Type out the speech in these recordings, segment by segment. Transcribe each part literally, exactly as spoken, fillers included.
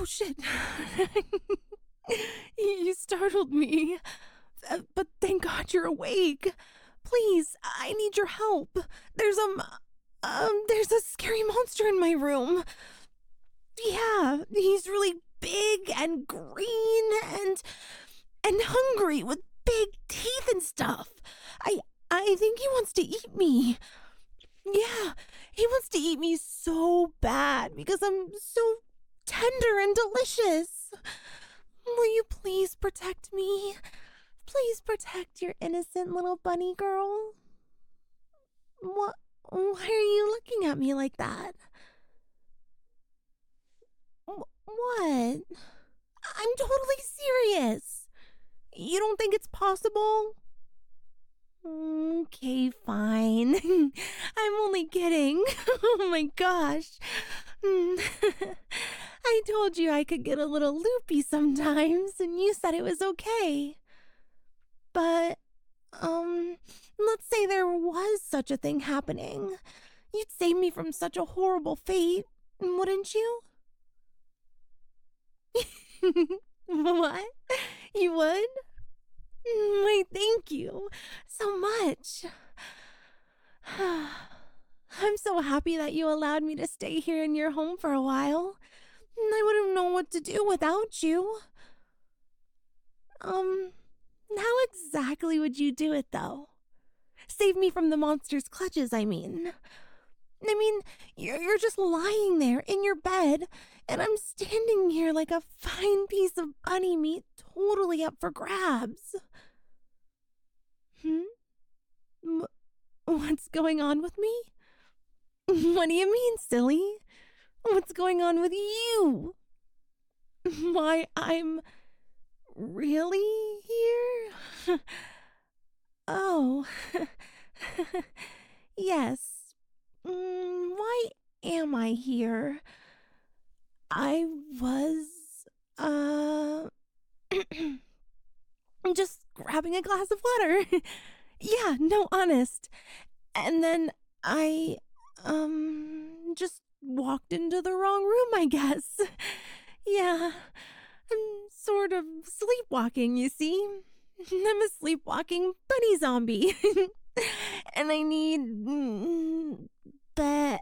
Oh, shit. You startled me. Uh, But thank God you're awake. Please, I need your help. There's um um there's a scary monster in my room. Yeah, he's really big and green and and hungry with big teeth and stuff. I I think he wants to eat me. Yeah, he wants to eat me so bad because I'm so tender and delicious. Will you please protect me? Please protect your innocent little bunny girl. What? Why are you looking at me like that? Wh- What? I'm totally serious. You don't think it's possible? Okay, fine. I'm only kidding. Oh my gosh. Mm. I told you I could get a little loopy sometimes, and you said it was okay. But, um, let's say there was such a thing happening. You'd save me from such a horrible fate, wouldn't you? What? You would? Mm, Why, thank you so much. I'm so happy that you allowed me to stay here in your home for a while. I wouldn't know what to do without you. Um, how exactly would you do it, though? Save me from the monster's clutches, I mean. I mean, you're, you're just lying there in your bed, and I'm standing here like a fine piece of bunny meat totally up for grabs. Hmm? Wh- What's going on with me? What do you mean, silly? What's going on with you? Why, I'm really here? Oh, yes. Mm, why am I here? I was, uh, just grabbing a glass of water. Yeah, no, honest. And then I, um, just walked into the wrong room, I guess. Yeah, I'm sort of sleepwalking, you see. I'm a sleepwalking bunny zombie. And I need mm, bed.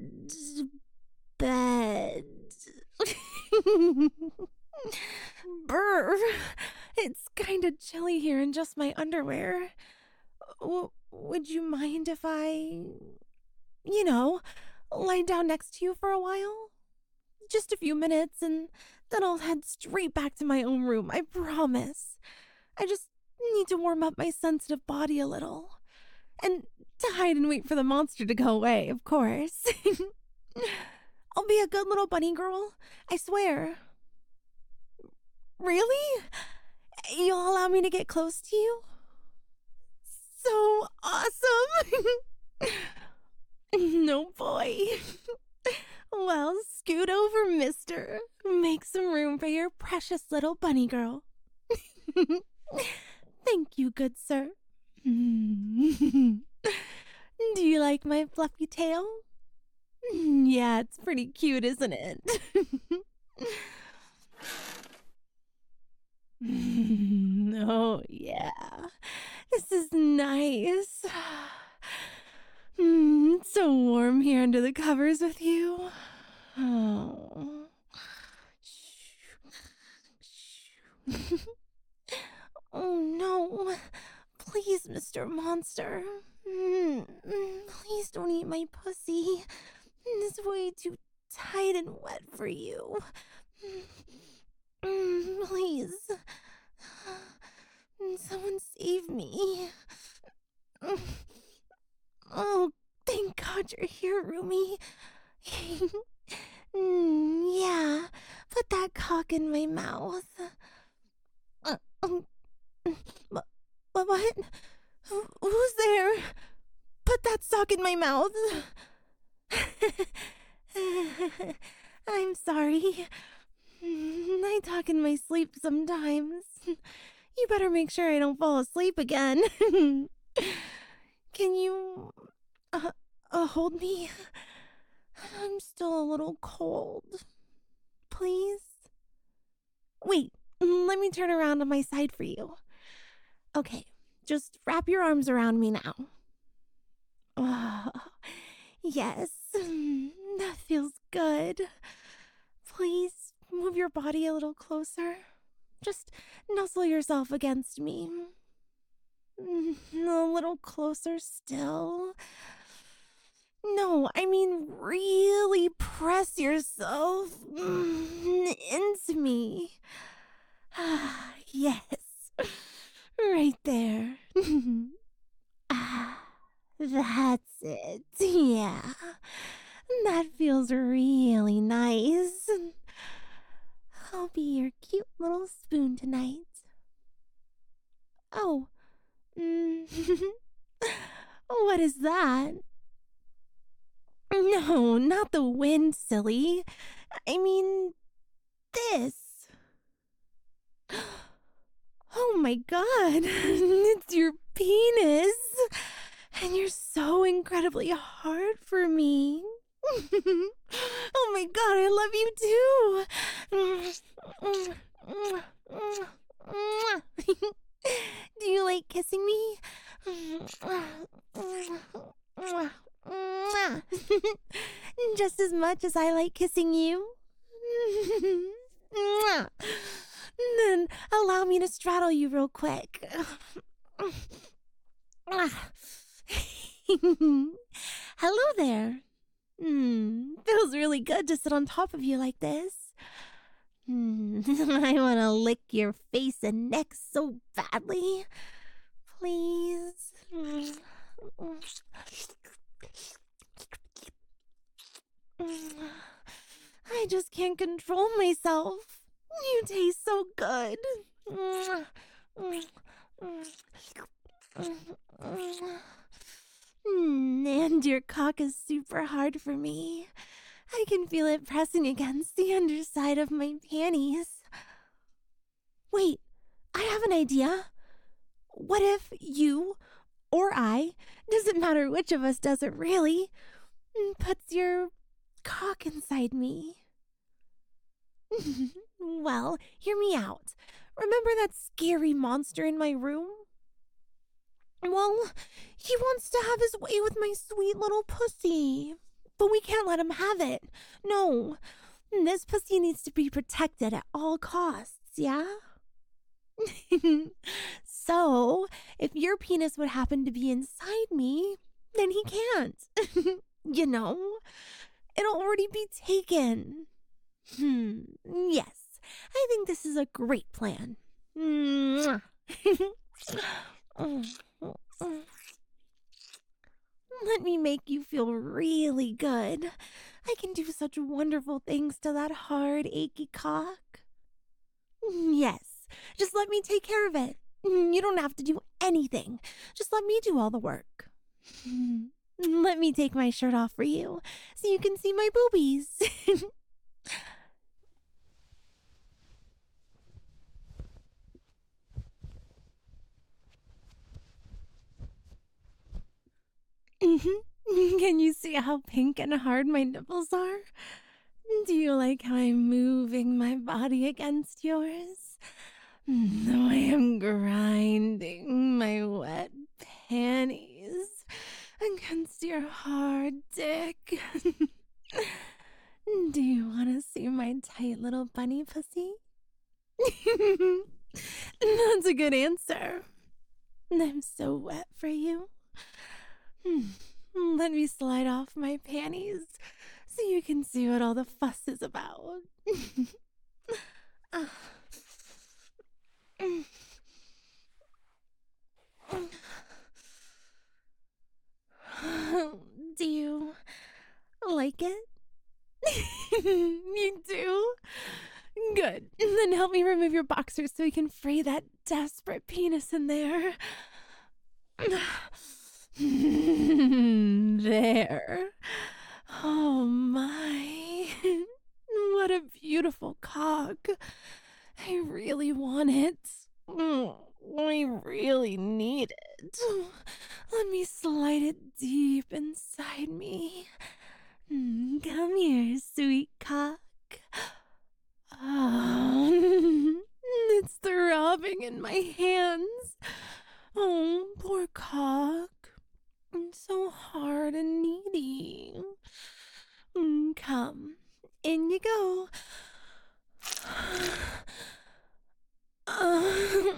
Bed. Brr. It's kind of chilly here in just my underwear. W- would you mind if I, you know, lie down next to you for a while? Just a few minutes, and then I'll head straight back to my own room, I promise. I just need to warm up my sensitive body a little. And to hide and wait for the monster to go away, of course. I'll be a good little bunny girl, I swear. Really? You'll allow me to get close to you? So awesome! No boy. Well, scoot over, mister. Make some room for your precious little bunny girl. Thank you, good sir. Do you like my fluffy tail? Yeah, it's pretty cute, isn't it? Oh, yeah. This is nice. Mm, it's so warm here under the covers with you. Oh. Oh no. Please, mister Monster. Mm, mm, Please don't eat my pussy. It's way too tight and wet for you. Mm, Please. Someone save me. Oh, thank God you're here, Rumi. Mm, yeah, put that cock in my mouth. Uh, um, what? What? Who- Who's there? Put that sock in my mouth. I'm sorry. Mm, I talk in my sleep sometimes. You better make sure I don't fall asleep again. Can you uh, uh, hold me? I'm still a little cold. Please? Wait, let me turn around on my side for you. Okay, just wrap your arms around me now. Oh, yes, that feels good. Please move your body a little closer. Just nuzzle yourself against me. A little closer still. No, I mean really press yourself into me. Yes, right there. Ah, that's it. Yeah, that feels really nice. I'll be your cute little spoon tonight. Oh, mm, what is that? No, not the wind, silly. I mean, this. Oh my god, it's your penis. And you're so incredibly hard for me. Oh my god, I love you too. Do you like kissing me? Just as much as I like kissing you. Then allow me to straddle you real quick. Hello there. Hmm, feels really good to sit on top of you like this. Hmm, I want to lick your face and neck so badly. Please. I just can't control myself. You taste so good. Mm, and your cock is super hard for me. I can feel it pressing against the underside of my panties. Wait, I have an idea. What if you or I, doesn't matter which of us does it really, puts your cock inside me? Well, hear me out. Remember that scary monster in my room? Well, he wants to have his way with my sweet little pussy. But we can't let him have it. No, this pussy needs to be protected at all costs, yeah? So, if your penis would happen to be inside me, then he can't. You know? It'll already be taken. Hmm, yes, I think this is a great plan. Let me make you feel really good. I can do such wonderful things to that hard, achy cock. Yes, just let me take care of it. You don't have to do anything. Just let me do all the work. Let me take my shirt off for you so you can see my boobies. Mm-hmm. Can you see how pink and hard my nipples are? Do you like how I'm moving my body against yours? Though I am grinding my wet panties against your hard dick. Do you want to see my tight little bunny pussy? That's a good answer. I'm so wet for you. Let me slide off my panties so you can see what all the fuss is about. Do you like it? You do? Good. Then help me remove your boxers so we can free that desperate penis in there. There. Oh my. What a beautiful cock. I really want it. I really need it. Let me slide it deep inside me. Come here, sweet cock. Oh. It's throbbing in my hands. Oh, poor cock. It's so hard and needy. Mm, Come, in you go. Uh,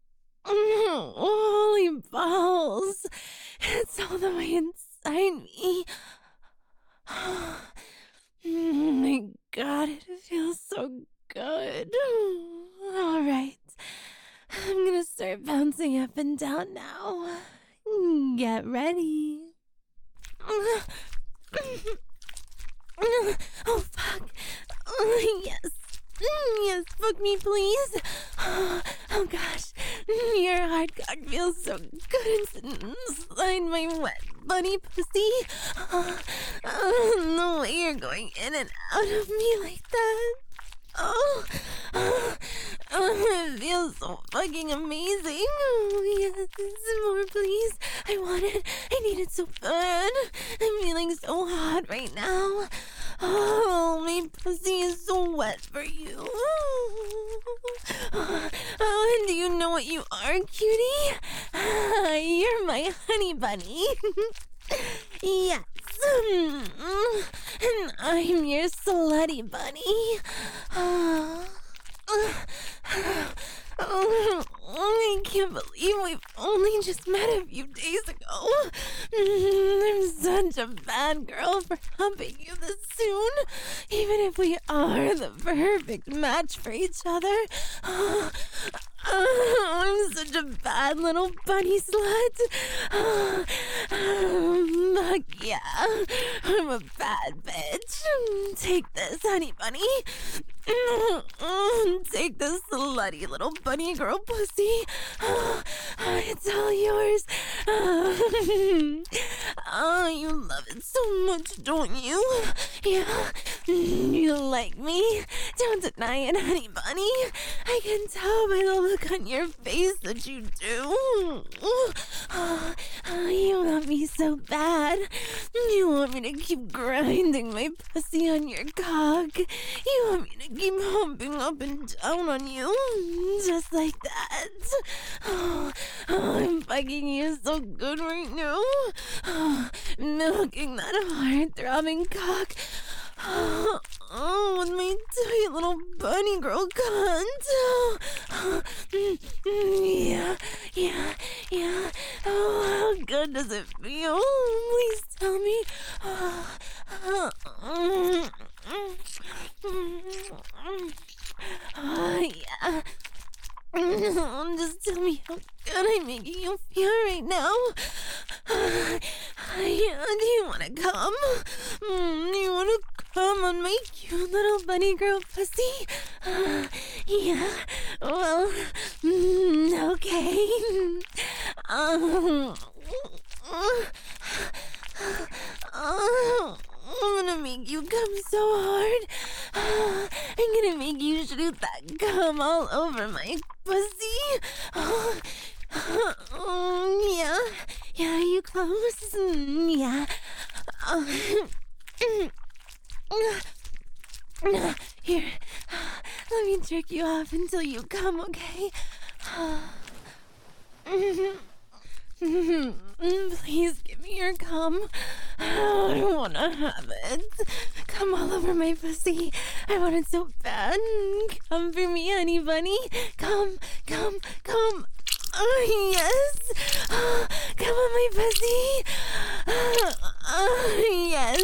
holy balls. It's all the way inside me. Oh my god, it feels so good. All right. I'm gonna start bouncing up and down now. Get ready. Oh, fuck. Oh, yes. Yes, fuck me, please. Oh, gosh. Your hard cock feels so good inside my wet bunny pussy. Oh, the way you're going in and out of me like that. Oh, oh, oh, it feels so fucking amazing. Oh, yes, more, please. I want it. I need it so bad. I'm feeling so hot right now. Oh, my pussy is so wet for you. Oh, oh, and do you know what you are, cutie? Ah, you're my honey bunny. Yes. And I'm your slutty bunny. Oh, oh, I can't believe we've only just met a few days ago. I'm such a bad girl for humping you this soon. Even if we are the perfect match for each other. Oh, I'm such a bad little bunny slut. Oh, fuck yeah. I'm a bad bitch. Take this, honey bunny. Take this slutty little bunny girl pussy. It's all yours. Oh, you love it so much, don't you? Yeah, you like me. Don't deny it, honey bunny. I can tell by the look on your face that you do. Oh, you want me so bad. You want me to keep grinding my pussy on your cock. You want me to keep humping up and down on you. Just like that. Oh, oh, I'm fucking you so good right now. Oh, milking that hard-throbbing cock. Oh, oh, with my tight little bunny girl cunt. Oh, oh, mm, mm, yeah, yeah, yeah. Oh, how good does it feel? Please tell me. Oh, oh, mm, mm, mm, mm. Oh, yeah. Just tell me how good I'm making you feel right now. Uh, do you want to come? Mm, do you want to come on my cute little bunny girl pussy? Uh, yeah, well, mm, okay. Um, uh, I'm gonna make you come so hard. Uh, I'm gonna make you shoot that gum all over my pussy. Uh, uh, yeah, yeah, you close. Mm, yeah. Uh, here, let me jerk you off until you come, okay? Please give me your cum. Oh, I wanna have it. Come all over my pussy. I want it so bad. Come for me, honey bunny. Come, come, come. Oh, yes. Oh, come on, my pussy. Oh, oh, yes.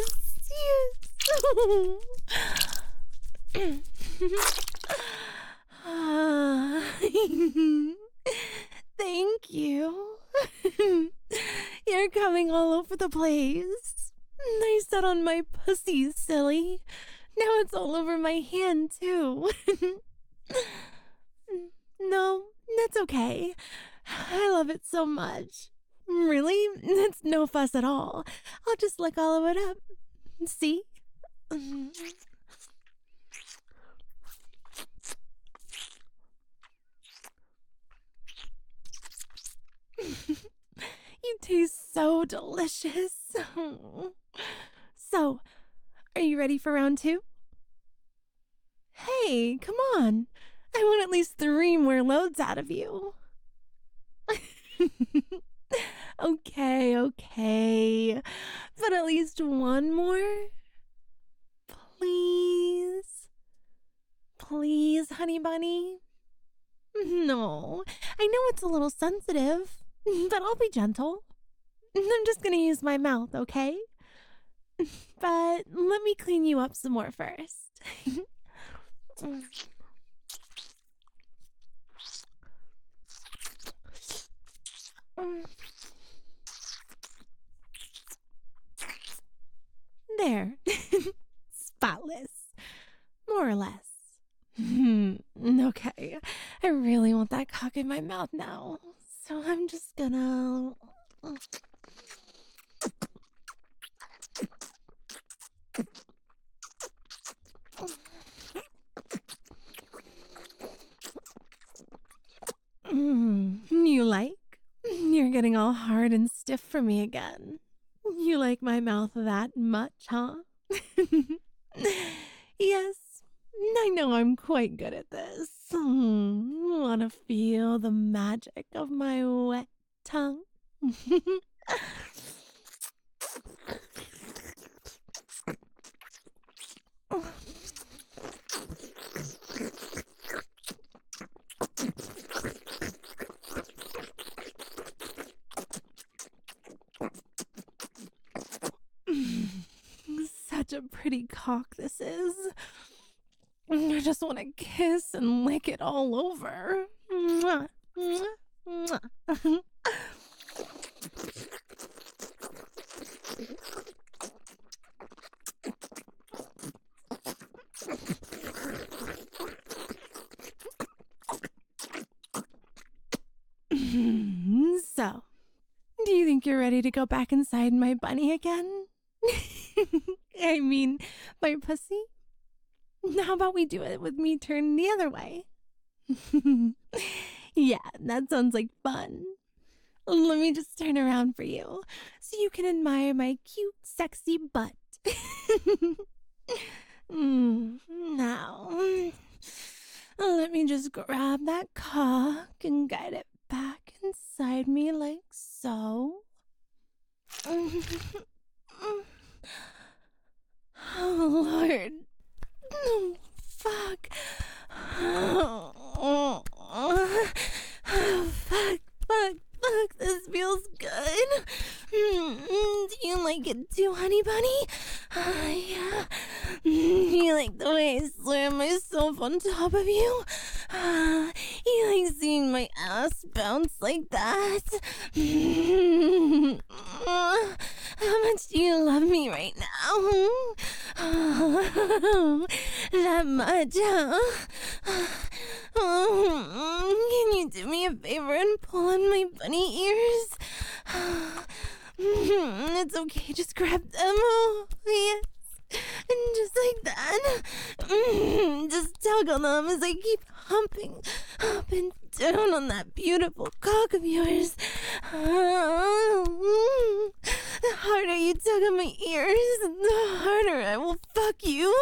Yes. Thank you. You're coming all over the place. I sat on my pussy, silly. Now it's all over my hand, too. No, that's okay. I love it so much. Really? It's no fuss at all. I'll just lick all of it up. See? You taste so delicious. So, are you ready for round two? Hey, come on. I I want at least three more loads out of you. Okay, okay. But at least one more? Please? Please, honey bunny? No, I know it's a little sensitive, but I'll be gentle. I'm just gonna use my mouth, okay? But let me clean you up some more first. There. Spotless. More or less. Hmm. Okay. I really want that cock in my mouth now. So I'm just gonna. Mm, you like? You're getting all hard and stiff for me again. You like my mouth that much, huh? Yes, I know I'm quite good at this. Mm, wanna feel the magic of my wet tongue? Such a pretty cock this is. I just want to kiss and lick it all over. Mwah, mwah, mwah. So, do you think you're ready to go back inside my bunny again? I mean, my pussy? How about we do it with me turned the other way? Yeah, that sounds like fun. Let me just turn around for you so you can admire my cute, sexy butt. mm, now, let me just grab that cock and guide it back inside me like so. Oh, Lord. Oh, fuck. Oh, oh, oh. Oh, fuck, fuck, fuck. This feels good. Mm, do you like it too, honey bunny? Uh, yeah. Mm, you like the way I slam myself on top of you? Uh, you like seeing my ass bounce like that? Mm, uh, how much do you love me right now? Oh, that much, huh? Oh, can you do me a favor and pull on my bunny ears? It's okay, just grab them. Oh, yes. And just like that. Just tug on them as I keep humping up and down on that beautiful cock of yours. The harder you tug on my ears, the harder I will fuck you.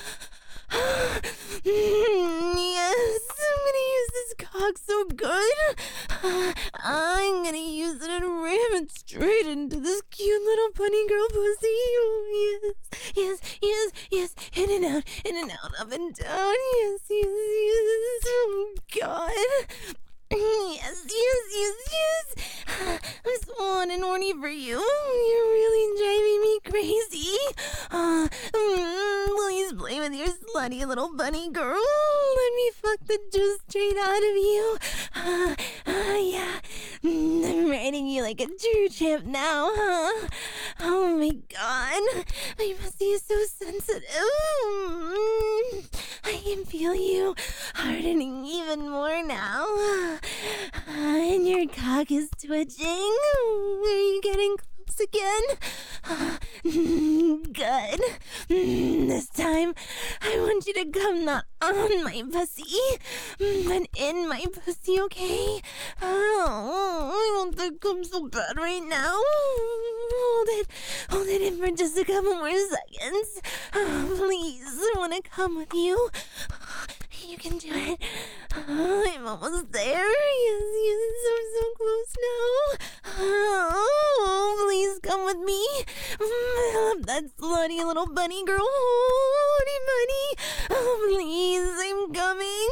Yes, I'm gonna use this cock so good. I'm gonna use it and ram it straight into this cute little bunny girl pussy. Oh, yes, yes, yes, yes. In and out, in and out, up and down. Yes, yes, yes. Oh, God. Yes, yes, yes, yes. I'm so on and horny for you. You're really driving me crazy. Uh, mm, please play with your slutty little bunny girl. Let me fuck the juice straight out of you. Uh, uh, yeah. Mm, I'm riding you like a true champ now, huh? Oh my God. My pussy is so sensitive. Mm, I can feel you hardening even more now. Uh, and your cock is twitching. Are you getting close again? Uh, good. This time, I want you to come not on my pussy, but in my pussy, okay? Oh, I want to come so bad right now. Hold it. Hold it in for just a couple more seconds. Oh, please, I want to come with you. You can do it. I'm almost there. Yes, yes, I'm so close now. Oh, please come with me. I love that slutty little bunny girl. Oh, honey bunny. Oh, please, I'm coming.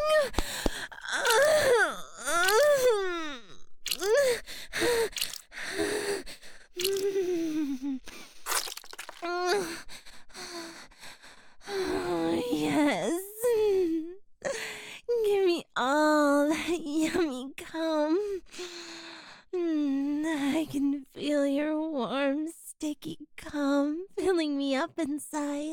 Oh, yes. Give me all that yummy cum. Mm, I can feel your warm, sticky cum filling me up inside.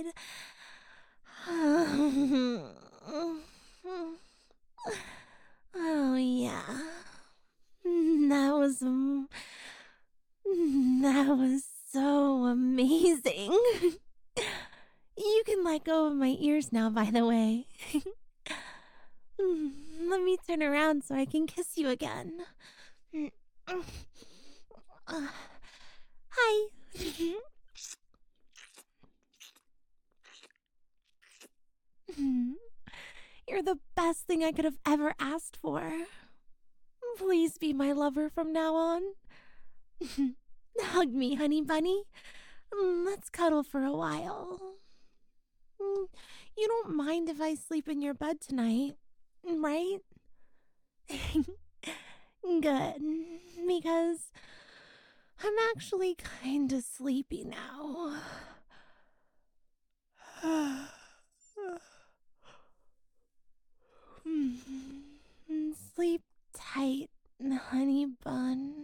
Oh, yeah. That was. um, That was so amazing. You can let go of my ears now, by the way. Mm, Let me turn around so I can kiss you again. Mm, uh, Hi. Mm, You're the best thing I could have ever asked for. Please be my lover from now on. Hug me, honey bunny. Mm, Let's cuddle for a while. Mm, You don't mind if I sleep in your bed tonight, right? Good, because I'm actually kind of sleepy now. Mm, Sleep tight, honey bun.